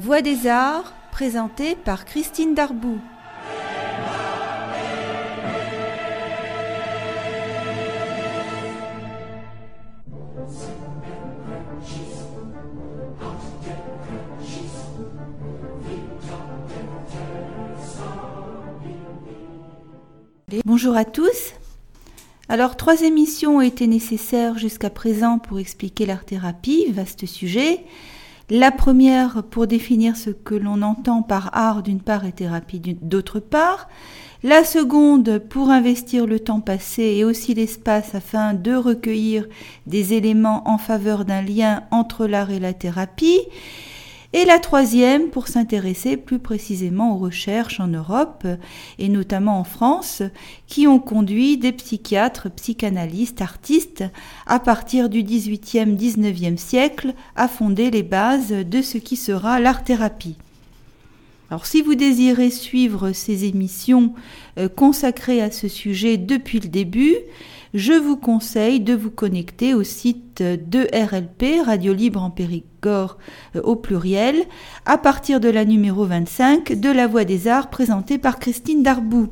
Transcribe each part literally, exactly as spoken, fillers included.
La Voix des Arts, présentée par Christine Darboux. Bonjour à tous. Alors, trois émissions ont été nécessaires jusqu'à présent pour expliquer l'art-thérapie, vaste sujet. La première pour définir ce que l'on entend par art d'une part et thérapie d'autre part. La seconde pour investir le temps passé et aussi l'espace afin de recueillir des éléments en faveur d'un lien entre l'art et la thérapie. Et la troisième pour s'intéresser plus précisément aux recherches en Europe et notamment en France qui ont conduit des psychiatres, psychanalystes, artistes à partir du dix-huitième dix-neuvième siècle à fonder les bases de ce qui sera l'art-thérapie. Alors si vous désirez suivre ces émissions euh, consacrées à ce sujet depuis le début, je vous conseille de vous connecter au site de R L P, Radio Libre en Périgord euh, au pluriel, à partir de la numéro vingt-cinq de La Voix des Arts présentée par Christine Darboux.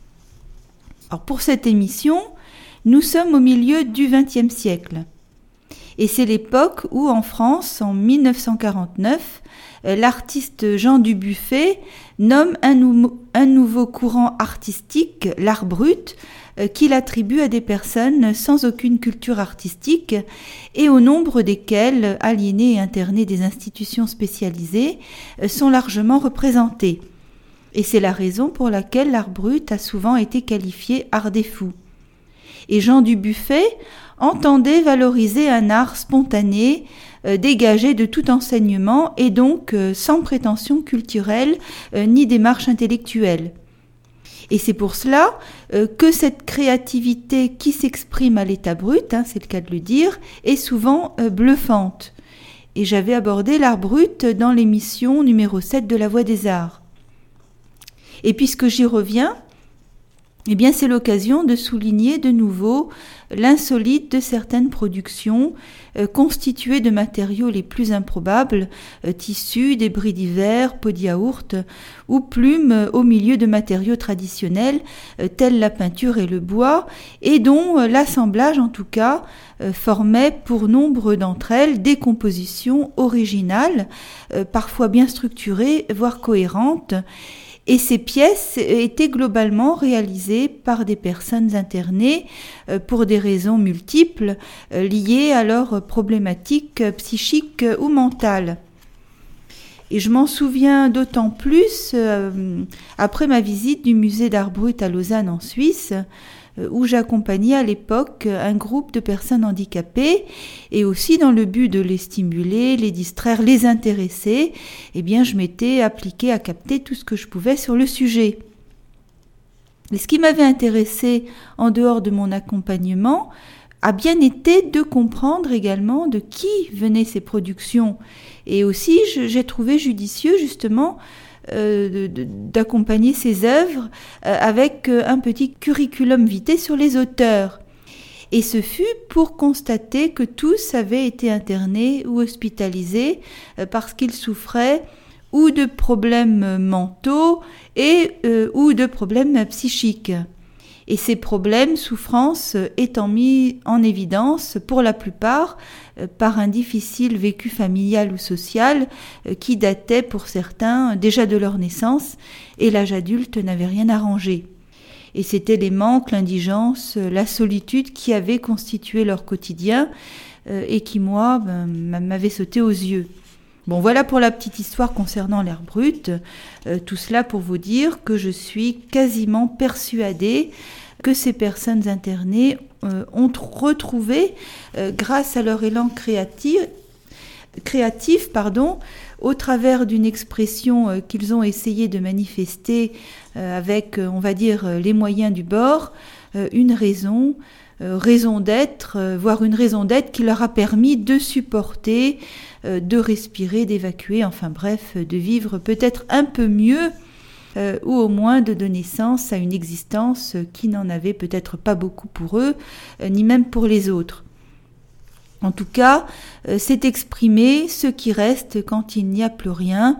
Alors pour cette émission, nous sommes au milieu du vingtième siècle. Et c'est l'époque où en France, en mille neuf cent quarante-neuf, l'artiste Jean Dubuffet nomme un, nou- un nouveau courant artistique, l'art brut, euh, qu'il attribue à des personnes sans aucune culture artistique et au nombre desquelles, aliénés et internés des institutions spécialisées, euh, sont largement représentés. Et c'est la raison pour laquelle l'art brut a souvent été qualifié art des fous. Et Jean Dubuffet entendait valoriser un art spontané, euh, dégagé de tout enseignement et donc euh, sans prétention culturelle euh, ni démarche intellectuelle. Et c'est pour cela euh, que cette créativité qui s'exprime à l'état brut, hein, c'est le cas de le dire, est souvent euh, bluffante. Et j'avais abordé l'art brut dans l'émission numéro sept de La Voix des Arts. Et puisque j'y reviens, eh bien, c'est l'occasion de souligner de nouveau l'insolite de certaines productions euh, constituées de matériaux les plus improbables, euh, tissus, débris divers, pots de yaourt ou plumes euh, au milieu de matériaux traditionnels euh, tels la peinture et le bois et dont euh, l'assemblage en tout cas euh, formait pour nombre d'entre elles des compositions originales, euh, parfois bien structurées, voire cohérentes. Et ces pièces étaient globalement réalisées par des personnes internées pour des raisons multiples liées à leurs problématiques psychiques ou mentales. Et je m'en souviens d'autant plus euh, après ma visite du musée d'art brut à Lausanne en Suisse, où j'accompagnais à l'époque un groupe de personnes handicapées et aussi dans le but de les stimuler, les distraire, les intéresser, eh bien je m'étais appliquée à capter tout ce que je pouvais sur le sujet. Et ce qui m'avait intéressé en dehors de mon accompagnement a bien été de comprendre également de qui venaient ces productions. Et aussi j'ai trouvé judicieux justement Euh, de, de, d'accompagner ces œuvres euh, avec euh, un petit curriculum vitae sur les auteurs. Et ce fut pour constater que tous avaient été internés ou hospitalisés euh, parce qu'ils souffraient ou de problèmes mentaux et euh, ou de problèmes psychiques. Et ces problèmes, souffrances, étant mis en évidence pour la plupart euh, par un difficile vécu familial ou social euh, qui datait pour certains déjà de leur naissance et l'âge adulte n'avait rien arrangé. Et c'étaient les manques, l'indigence, la solitude qui avaient constitué leur quotidien euh, et qui, moi, ben, m'avaient sauté aux yeux. Bon, voilà pour la petite histoire concernant l'art brut. Euh, tout cela pour vous dire que je suis quasiment persuadée que ces personnes internées euh, ont retrouvé, euh, grâce à leur élan créatif, créatif pardon, au travers d'une expression euh, qu'ils ont essayé de manifester euh, avec, euh, on va dire, euh, les moyens du bord, euh, une raison, euh, raison d'être, euh, voire une raison d'être qui leur a permis de supporter, euh, de respirer, d'évacuer, enfin bref, de vivre peut-être un peu mieux euh, ou au moins de donner sens à une existence qui n'en avait peut-être pas beaucoup pour eux, euh, ni même pour les autres. En tout cas, euh, c'est exprimer ce qui reste quand il n'y a plus rien,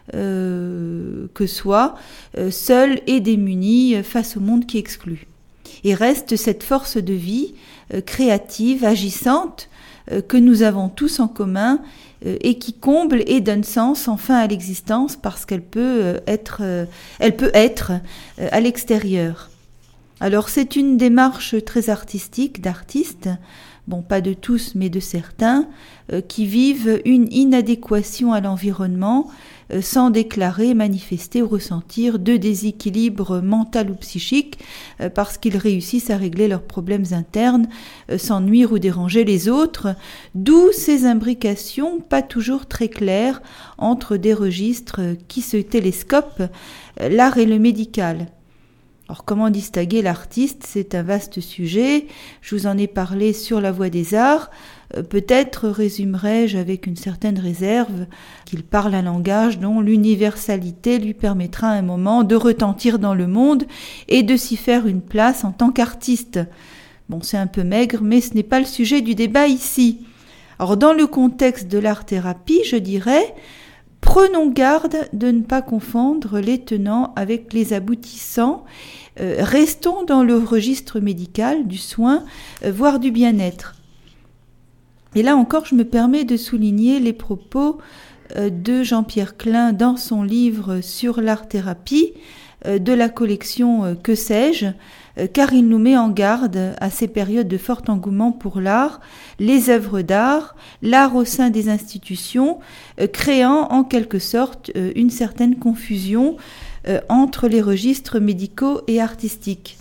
euh, que soit euh, seul et démuni face au monde qui exclut. Et reste cette force de vie euh, créative, agissante, euh, que nous avons tous en commun euh, et qui comble et donne sens enfin à l'existence parce qu'elle peut euh, être, euh, elle peut être euh, à l'extérieur. Alors c'est une démarche très artistique d'artistes, bon pas de tous mais de certains, euh, qui vivent une inadéquation à l'environnement euh, sans déclarer, manifester ou ressentir de déséquilibre mental ou psychique euh, parce qu'ils réussissent à régler leurs problèmes internes euh, sans nuire ou déranger les autres, d'où ces imbrications pas toujours très claires entre des registres qui se télescopent, euh, l'art et le médical. Alors, comment distinguer l'artiste ? C'est un vaste sujet. Je vous en ai parlé sur la Voie des Arts. Euh, peut-être résumerai-je avec une certaine réserve qu'il parle un langage dont l'universalité lui permettra à un moment de retentir dans le monde et de s'y faire une place en tant qu'artiste. Bon, c'est un peu maigre, mais ce n'est pas le sujet du débat ici. Alors, dans le contexte de l'art-thérapie, je dirais... Prenons garde de ne pas confondre les tenants avec les aboutissants. Euh, restons dans le registre médical, du soin, euh, voire du bien-être. Et là encore, je me permets de souligner les propos euh, de Jean-Pierre Klein dans son livre sur l'art-thérapie euh, de la collection euh, Que sais-je, euh, car il nous met en garde à ces périodes de fort engouement pour l'art, les œuvres d'art, l'art au sein des institutions, euh, créant en quelque sorte euh, une certaine confusion euh, entre les registres médicaux et artistiques.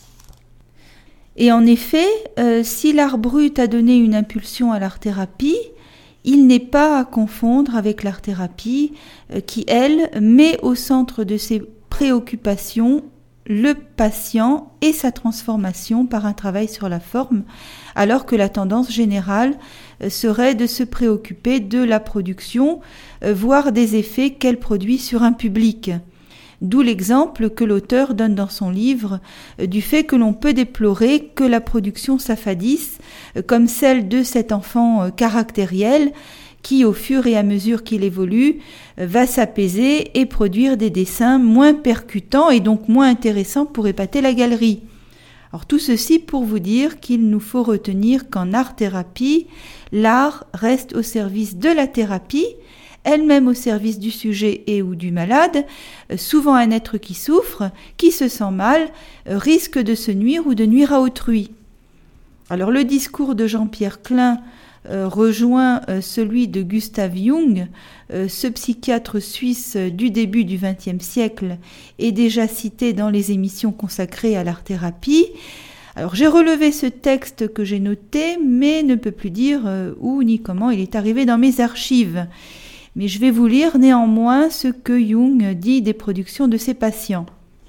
Et en effet, euh, si l'art brut a donné une impulsion à l'art-thérapie, il n'est pas à confondre avec l'art-thérapie euh, qui, elle, met au centre de ses préoccupations le patient et sa transformation par un travail sur la forme, alors que la tendance générale serait de se préoccuper de la production, voire des effets qu'elle produit sur un public. D'où l'exemple que l'auteur donne dans son livre du fait que l'on peut déplorer que la production s'affadisse, comme celle de cet enfant caractériel, qui, au fur et à mesure qu'il évolue, va s'apaiser et produire des dessins moins percutants et donc moins intéressants pour épater la galerie. Alors tout ceci pour vous dire qu'il nous faut retenir qu'en art-thérapie, l'art reste au service de la thérapie, elle-même au service du sujet et ou du malade, souvent un être qui souffre, qui se sent mal, risque de se nuire ou de nuire à autrui. Alors le discours de Jean-Pierre Klein Euh, rejoint euh, celui de Gustav Jung, euh, ce psychiatre suisse du début du vingtième siècle et déjà cité dans les émissions consacrées à l'art-thérapie. Alors j'ai relevé ce texte que j'ai noté, mais ne peux plus dire euh, où ni comment il est arrivé dans mes archives. Mais je vais vous lire néanmoins ce que Jung dit des productions de ses patients.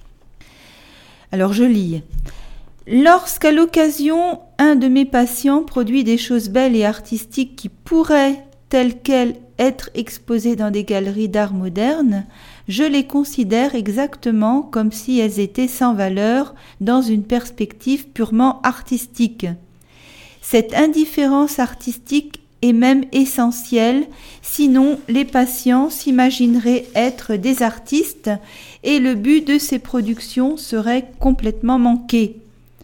Alors je lis. Lorsqu'à l'occasion, un de mes patients produit des choses belles et artistiques qui pourraient, telles quelles, être exposées dans des galeries d'art moderne, je les considère exactement comme si elles étaient sans valeur dans une perspective purement artistique. Cette indifférence artistique est même essentielle, sinon les patients s'imagineraient être des artistes et le but de ces productions serait complètement manqué.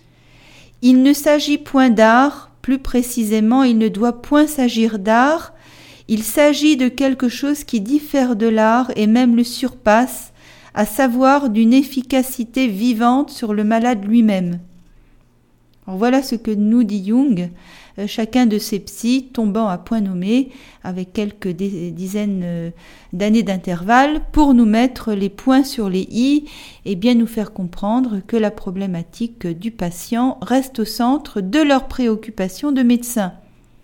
Il ne s'agit point d'art, plus précisément, il ne doit point s'agir d'art, il s'agit de quelque chose qui diffère de l'art et même le surpasse, à savoir d'une efficacité vivante sur le malade lui-même. Alors voilà ce que nous dit Jung, chacun de ces psys tombant à point nommé avec quelques dizaines d'années d'intervalle pour nous mettre les points sur les i et bien nous faire comprendre que la problématique du patient reste au centre de leurs préoccupations de médecin.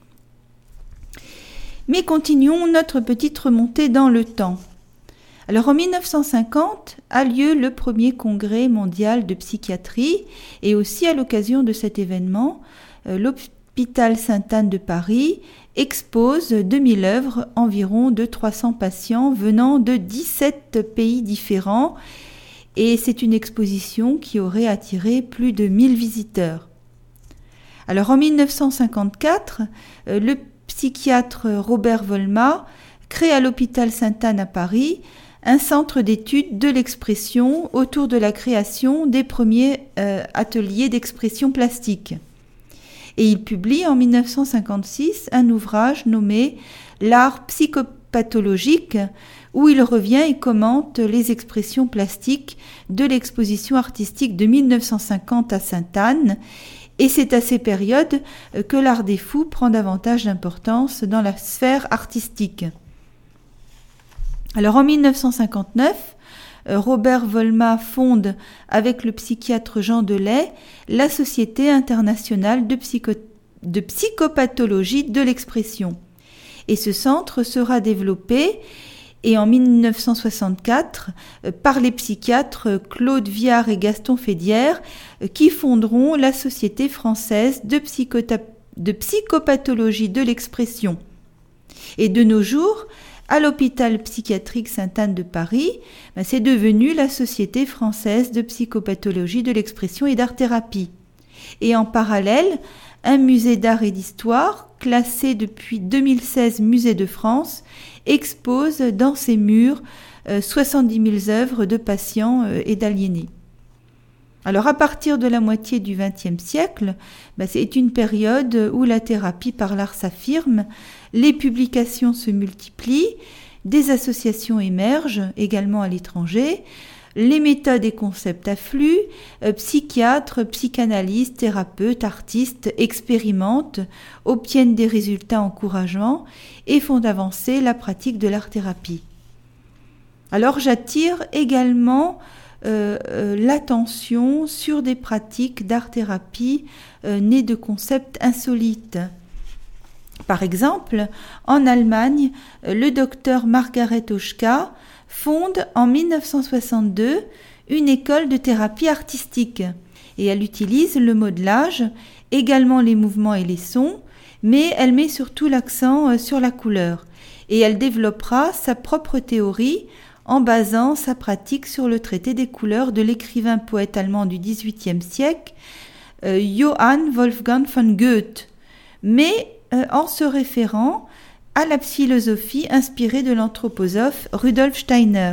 Mais continuons notre petite remontée dans le temps. Alors en mille neuf cent cinquante a lieu le premier congrès mondial de psychiatrie et aussi à l'occasion de cet événement, l'hôpital Sainte-Anne de Paris expose deux mille œuvres environ de trois cents patients venant de dix-sept pays différents et c'est une exposition qui aurait attiré plus de mille visiteurs. Alors en mille neuf cent cinquante-quatre, le psychiatre Robert Volmat crée à l'hôpital Sainte-Anne à Paris un centre d'études de l'expression autour de la création des premiers euh, ateliers d'expression plastique. Et il publie en dix-neuf cent cinquante-six un ouvrage nommé « L'art psychopathologique » où il revient et commente les expressions plastiques de l'exposition artistique de dix-neuf cent cinquante à Sainte-Anne. Et c'est à ces périodes que l'art des fous prend davantage d'importance dans la sphère artistique. Alors en dix-neuf cent cinquante-neuf, Robert Volmat fonde avec le psychiatre Jean Delay la Société internationale de, psycho- de psychopathologie de l'expression. Et ce centre sera développé et en dix-neuf cent soixante-quatre par les psychiatres Claude Viard et Gaston Fédière qui fonderont la Société française de, psychota- de psychopathologie de l'expression. Et de nos jours, à l'hôpital psychiatrique Sainte-Anne de Paris, ben c'est devenu la Société française de psychopathologie de l'expression et d'art-thérapie. Et en parallèle, un musée d'art et d'histoire, classé depuis deux mille seize Musée de France, expose dans ses murs euh, soixante-dix mille œuvres de patients euh, et d'aliénés. Alors à partir de la moitié du vingtième siècle, ben c'est une période où la thérapie par l'art s'affirme, les publications se multiplient, des associations émergent également à l'étranger, les méthodes et concepts affluent, euh, psychiatres, psychanalystes, thérapeutes, artistes expérimentent, obtiennent des résultats encourageants et font avancer la pratique de l'art-thérapie. Alors j'attire également euh, euh, l'attention sur des pratiques d'art-thérapie euh, nées de concepts insolites. Par exemple, en Allemagne, le docteur Margaret Oschka fonde en dix-neuf cent soixante-deux une école de thérapie artistique et elle utilise le modelage, également les mouvements et les sons, mais elle met surtout l'accent sur la couleur et elle développera sa propre théorie en basant sa pratique sur le traité des couleurs de l'écrivain poète allemand du dix-huitième siècle, euh, Johann Wolfgang von Goethe, mais euh, en se référant à la philosophie inspirée de l'anthroposophe Rudolf Steiner.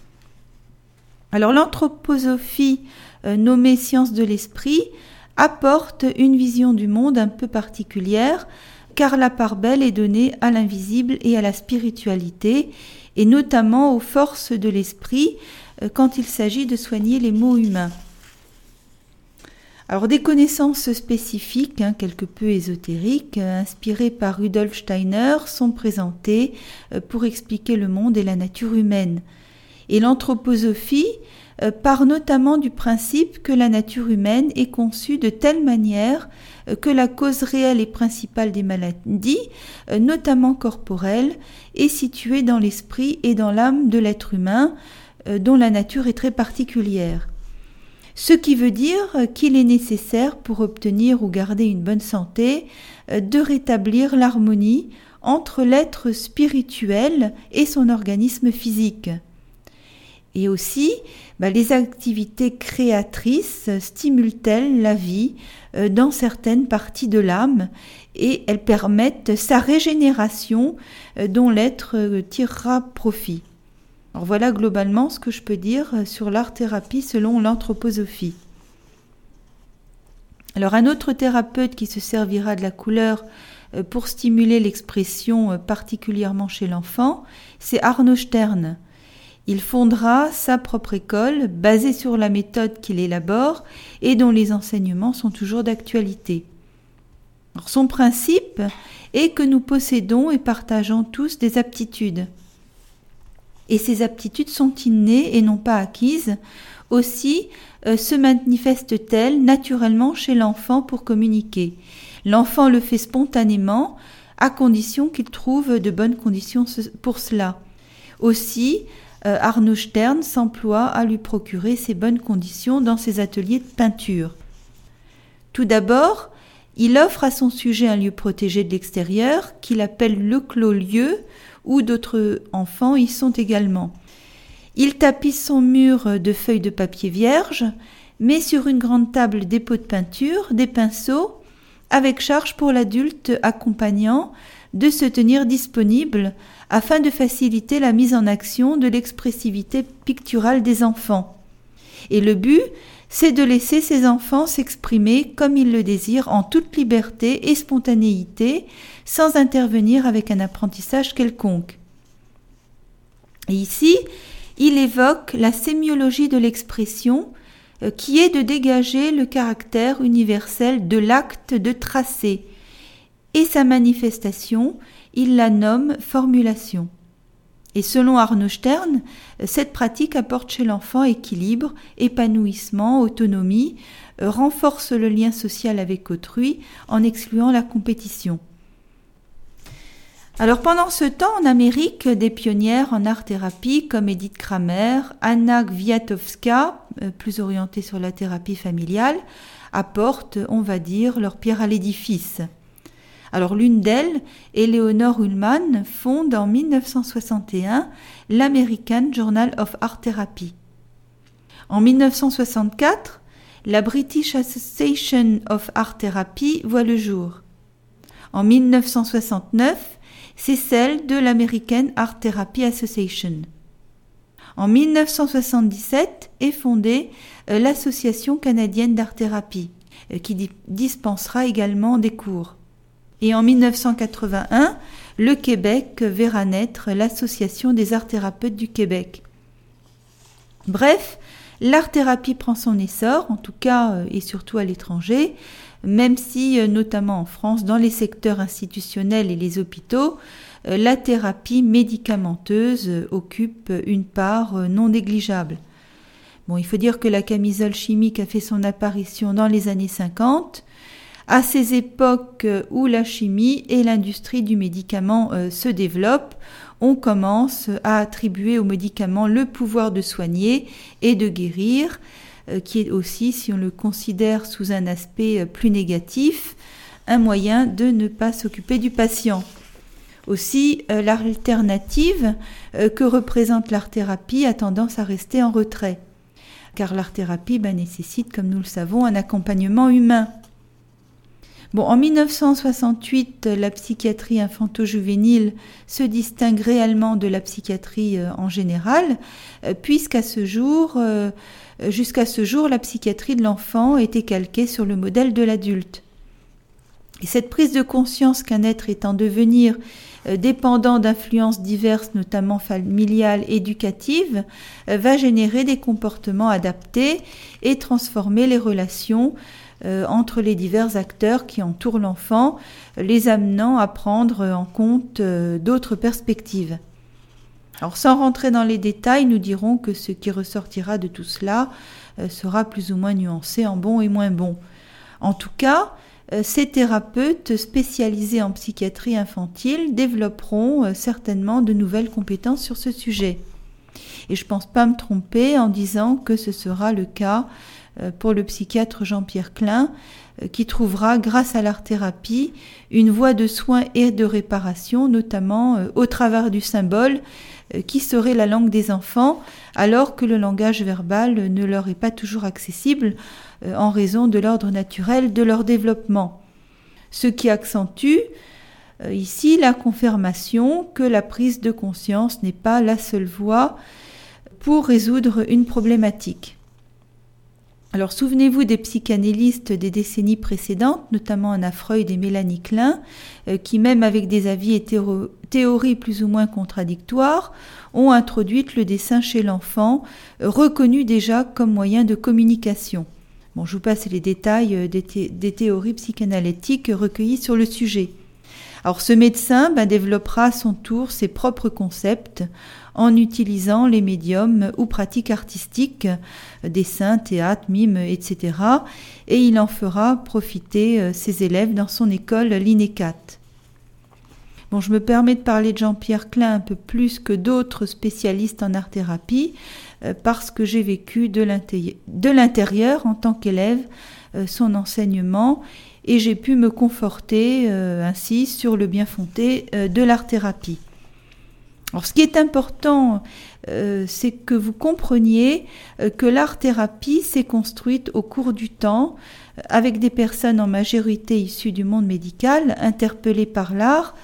Alors l'anthroposophie, euh, nommée science de l'esprit, apporte une vision du monde un peu particulière, car la part belle est donnée à l'invisible et à la spiritualité, et notamment aux forces de l'esprit euh, quand il s'agit de soigner les maux humains. Alors des connaissances spécifiques, hein, quelque peu ésotériques, euh, inspirées par Rudolf Steiner, sont présentées euh, pour expliquer le monde et la nature humaine. Et l'anthroposophie euh, part notamment du principe que la nature humaine est conçue de telle manière euh, que la cause réelle et principale des maladies, euh, notamment corporelles, est située dans l'esprit et dans l'âme de l'être humain, euh, dont la nature est très particulière. Ce qui veut dire qu'il est nécessaire pour obtenir ou garder une bonne santé de rétablir l'harmonie entre l'être spirituel et son organisme physique. Et aussi, bah, les activités créatrices stimulent-elles la vie dans certaines parties de l'âme et elles permettent sa régénération dont l'être tirera profit. Alors voilà globalement ce que je peux dire sur l'art-thérapie selon l'anthroposophie. Alors un autre thérapeute qui se servira de la couleur pour stimuler l'expression particulièrement chez l'enfant, c'est Arno Stern. Il fondera sa propre école basée sur la méthode qu'il élabore et dont les enseignements sont toujours d'actualité. Alors, son principe est que nous possédons et partageons tous des aptitudes. Et ces aptitudes sont innées et non pas acquises. Aussi euh, se manifestent-elles naturellement chez l'enfant pour communiquer. L'enfant le fait spontanément, à condition qu'il trouve de bonnes conditions pour cela. Aussi, euh, Arno Stern s'emploie à lui procurer ces bonnes conditions dans ses ateliers de peinture. Tout d'abord, il offre à son sujet un lieu protégé de l'extérieur, qu'il appelle le clos-lieu, où d'autres enfants y sont également. Il tapisse son mur de feuilles de papier vierge, met sur une grande table des pots de peinture, des pinceaux, avec charge pour l'adulte accompagnant, de se tenir disponible afin de faciliter la mise en action de l'expressivité picturale des enfants. Et le but, c'est de laisser ces enfants s'exprimer comme ils le désirent en toute liberté et spontanéité, sans intervenir avec un apprentissage quelconque. Et ici, il évoque la sémiologie de l'expression, euh, qui est de dégager le caractère universel de l'acte de tracer, et sa manifestation, il la nomme formulation. Et selon Arno Stern, cette pratique apporte chez l'enfant équilibre, épanouissement, autonomie, euh, renforce le lien social avec autrui en excluant la compétition. Alors pendant ce temps, en Amérique, des pionnières en art-thérapie comme Edith Kramer, Anna Kwiatkowska, euh, plus orientée sur la thérapie familiale, apportent, on va dire, leur pierre à l'édifice. Alors l'une d'elles, Eleonore Ullmann, fonde en dix-neuf cent soixante et un l'American Journal of Art Therapy. En dix-neuf cent soixante-quatre, la British Association of Art Therapy voit le jour. En dix-neuf cent soixante-neuf, c'est celle de l'American Art Therapy Association. En dix-neuf cent soixante-dix-sept est fondée euh, l'Association canadienne d'art-thérapie, euh, qui di- dispensera également des cours. Et en dix-neuf cent quatre-vingt-un, le Québec verra naître l'Association des art-thérapeutes du Québec. Bref, l'art-thérapie prend son essor, en tout cas euh, et surtout à l'étranger, même si, euh, notamment en France, dans les secteurs institutionnels et les hôpitaux, euh, la thérapie médicamenteuse euh, occupe une part euh, non négligeable. Bon, il faut dire que la camisole chimique a fait son apparition dans les années cinquante, à ces époques où la chimie et l'industrie du médicament euh, se développent, on commence à attribuer aux médicaments le pouvoir de soigner et de guérir, euh, qui est aussi, si on le considère sous un aspect plus négatif, un moyen de ne pas s'occuper du patient. Aussi, euh, l'alternative euh, que représente l'art-thérapie a tendance à rester en retrait, car l'art-thérapie ben, nécessite, comme nous le savons, un accompagnement humain. Bon, en dix-neuf cent soixante-huit, la psychiatrie infanto-juvénile se distingue réellement de la psychiatrie euh, en général, euh, puisqu'à ce jour, euh, jusqu'à ce jour, la psychiatrie de l'enfant était calquée sur le modèle de l'adulte. Et cette prise de conscience qu'un être est en devenir, euh, dépendant d'influences diverses, notamment familiales, éducatives, euh, va générer des comportements adaptés et transformer les relations Euh, entre les divers acteurs qui entourent l'enfant, les amenant à prendre en compte euh, d'autres perspectives. Alors sans rentrer dans les détails, nous dirons que ce qui ressortira de tout cela euh, sera plus ou moins nuancé en bon et moins bon. En tout cas, euh, ces thérapeutes spécialisés en psychiatrie infantile développeront euh, certainement de nouvelles compétences sur ce sujet. Et je ne pense pas me tromper en disant que ce sera le cas pour le psychiatre Jean-Pierre Klein, qui trouvera, grâce à l'art-thérapie, une voie de soins et de réparation, notamment au travers du symbole, qui serait la langue des enfants, alors que le langage verbal ne leur est pas toujours accessible en raison de l'ordre naturel de leur développement. Ce qui accentue ici la confirmation que la prise de conscience n'est pas la seule voie pour résoudre une problématique. Alors souvenez-vous des psychanalystes des décennies précédentes, notamment Anna Freud et Mélanie Klein, euh, qui même avec des avis et théo- théories plus ou moins contradictoires, ont introduit le dessin chez l'enfant, euh, reconnu déjà comme moyen de communication. Bon, je vous passe les détails euh, des, thé- des théories psychanalytiques recueillies sur le sujet. Alors ce médecin ben, développera à son tour ses propres concepts en utilisant les médiums ou pratiques artistiques, dessin, théâtre, mime, et cetera. Et il en fera profiter euh, ses élèves dans son école l'INECAT. Bon, je me permets de parler de Jean-Pierre Klein un peu plus que d'autres spécialistes en art-thérapie, euh, parce que j'ai vécu de l'intérieur, de l'intérieur en tant qu'élève euh, son enseignement, et j'ai pu me conforter euh, ainsi sur le bien fondé euh, de l'art-thérapie. Alors, ce qui est important, euh, c'est que vous compreniez euh, que l'art-thérapie s'est construite au cours du temps euh, avec des personnes en majorité issues du monde médical, interpellées par l'art,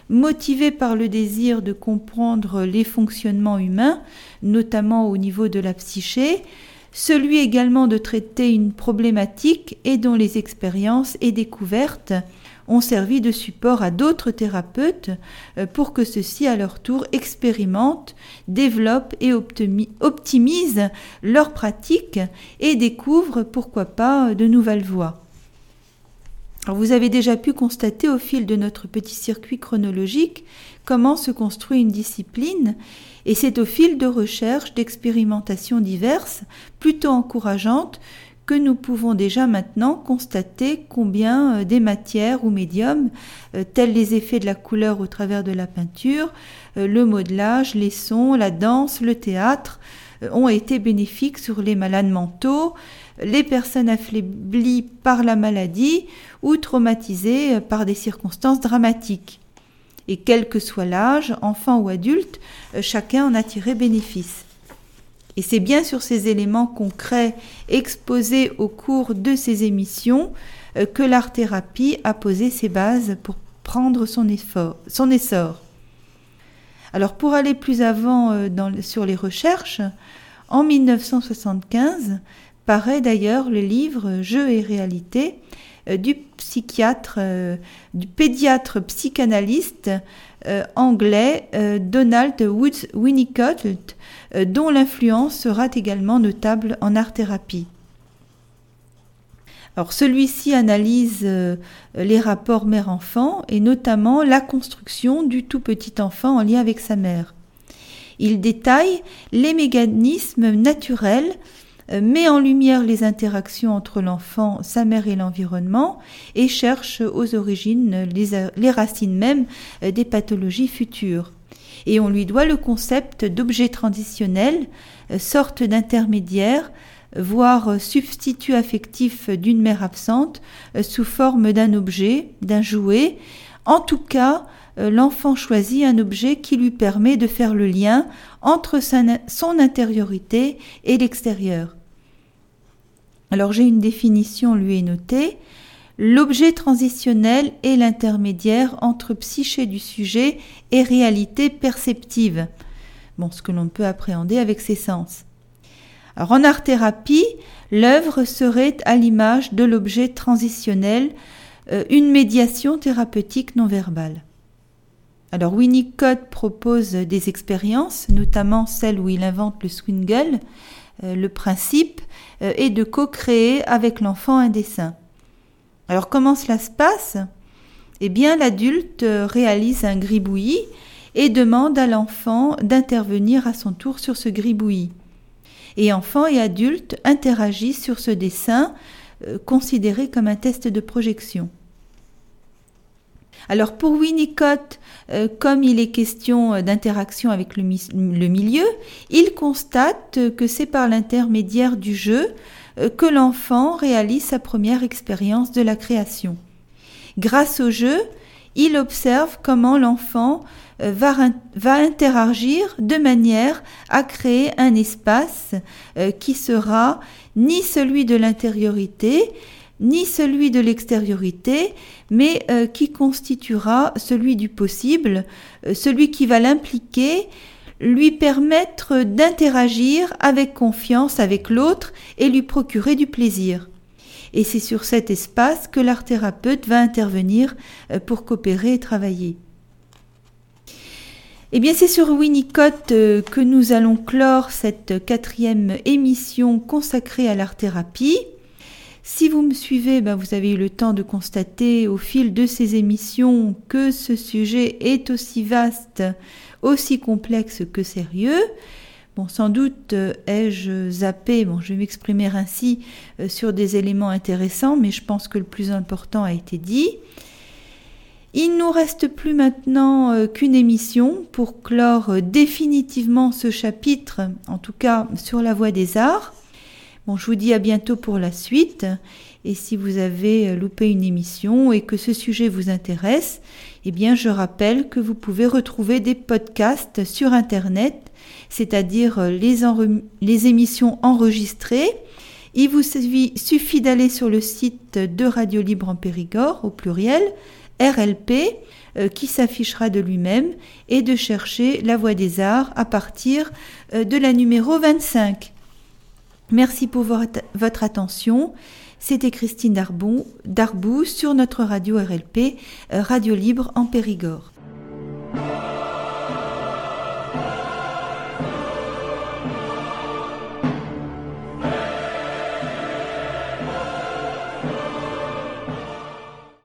motivé par le désir de comprendre les fonctionnements humains, notamment au niveau de la psyché, celui également de traiter une problématique et dont les expériences et découvertes ont servi de support à d'autres thérapeutes pour que ceux-ci, à leur tour, expérimentent, développent et optimisent leurs pratiques et découvrent, pourquoi pas, de nouvelles voies. Alors vous avez déjà pu constater au fil de notre petit circuit chronologique comment se construit une discipline, et c'est au fil de recherches, d'expérimentations diverses, plutôt encourageantes, que nous pouvons déjà maintenant constater combien des matières ou médiums, tels les effets de la couleur au travers de la peinture, le modelage, les sons, la danse, le théâtre, ont été bénéfiques sur les malades mentaux, les personnes affaiblies par la maladie ou traumatisées par des circonstances dramatiques. Et quel que soit l'âge, enfant ou adulte, chacun en a tiré bénéfice. Et c'est bien sur ces éléments concrets exposés au cours de ces émissions que l'art-thérapie a posé ses bases pour prendre son, effort, son essor. Alors pour aller plus avant dans, sur les recherches, en mille neuf cent soixante-quinze paraît d'ailleurs le livre « Jeux et réalité » du psychiatre, euh, du pédiatre psychanalyste euh, anglais euh, Donald Woods Winnicott, euh, dont l'influence sera également notable en art-thérapie. Alors celui-ci analyse euh, les rapports mère-enfant et notamment la construction du tout petit enfant en lien avec sa mère. Il détaille les mécanismes naturels, met en lumière les interactions entre l'enfant, sa mère et l'environnement et cherche aux origines les, les racines même des pathologies futures. Et on lui doit le concept d'objet transitionnel, sorte d'intermédiaire, voire substitut affectif d'une mère absente sous forme d'un objet, d'un jouet. En tout cas, l'enfant choisit un objet qui lui permet de faire le lien entre sa, son intériorité et l'extérieur. Alors j'ai une définition lui est notée. L'objet transitionnel est l'intermédiaire entre psyché du sujet et réalité perceptive. Bon, ce que l'on peut appréhender avec ses sens. Alors en art-thérapie, l'œuvre serait à l'image de l'objet transitionnel, euh, une médiation thérapeutique non verbale. Alors Winnicott propose des expériences, notamment celle où il invente le swingle. Euh, le principe euh, est de co-créer avec l'enfant un dessin. Alors comment cela se passe ? Eh bien l'adulte euh, réalise un gribouillis et demande à l'enfant d'intervenir à son tour sur ce gribouillis. Et enfant et adulte interagissent sur ce dessin euh, considéré comme un test de projection. Alors pour Winnicott, euh, comme il est question d'interaction avec le, mi- le milieu, il constate que c'est par l'intermédiaire du jeu euh, que l'enfant réalise sa première expérience de la création. Grâce au jeu, il observe comment l'enfant euh, va, va interagir de manière à créer un espace euh, qui sera ni celui de l'intériorité, ni celui de l'extériorité, mais euh, qui constituera celui du possible, euh, celui qui va l'impliquer, lui permettre d'interagir avec confiance avec l'autre et lui procurer du plaisir. Et c'est sur cet espace que l'art-thérapeute va intervenir euh, pour coopérer et travailler. Eh bien, c'est sur Winnicott euh, que nous allons clore cette quatrième émission consacrée à l'art-thérapie. Si vous me suivez, ben vous avez eu le temps de constater au fil de ces émissions que ce sujet est aussi vaste, aussi complexe que sérieux. Bon, sans doute euh, ai-je zappé, bon, je vais m'exprimer ainsi euh, sur des éléments intéressants, mais je pense que le plus important a été dit. Il ne nous reste plus maintenant euh, qu'une émission pour clore euh, définitivement ce chapitre, en tout cas sur la voie des arts. Bon, je vous dis à bientôt pour la suite, et si vous avez loupé une émission et que ce sujet vous intéresse, eh bien je rappelle que vous pouvez retrouver des podcasts sur Internet, c'est-à-dire les, enre- les émissions enregistrées. Il vous suffit d'aller sur le site de Radio Libre en Périgord, au pluriel, R L P euh, qui s'affichera de lui-même et de chercher La Voix des Arts à partir euh, de la numéro vingt-cinq. Merci pour votre, votre attention. C'était Christine Darbon, Darbou sur notre radio R L P, euh, Radio Libre en Périgord.